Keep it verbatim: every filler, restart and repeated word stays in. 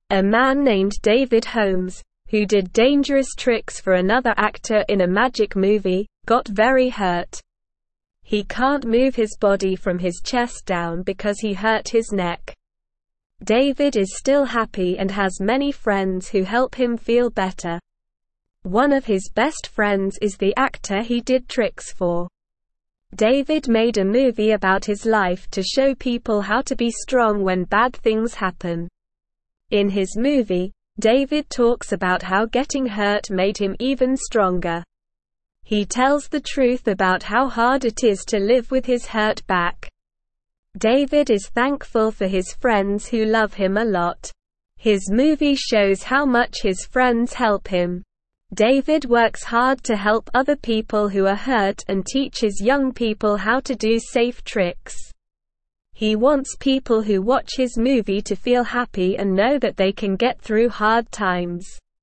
A man named David Holmes, who did dangerous tricks for another actor in a magic movie, got very hurt. He can't move his body from his chest down because he hurt his neck. David is still happy and has many friends who help him feel better. One of his best friends is the actor he did tricks for. David made a movie about his life to show people how to be strong when bad things happen. In his movie, David talks about how getting hurt made him even stronger. He tells the truth about how hard it is to live with his hurt back. David is thankful for his friends who love him a lot. His movie shows how much his friends help him. David works hard to help other people who are hurt and teaches young people how to do safe tricks. He wants people who watch his movie to feel happy and know that they can get through hard times.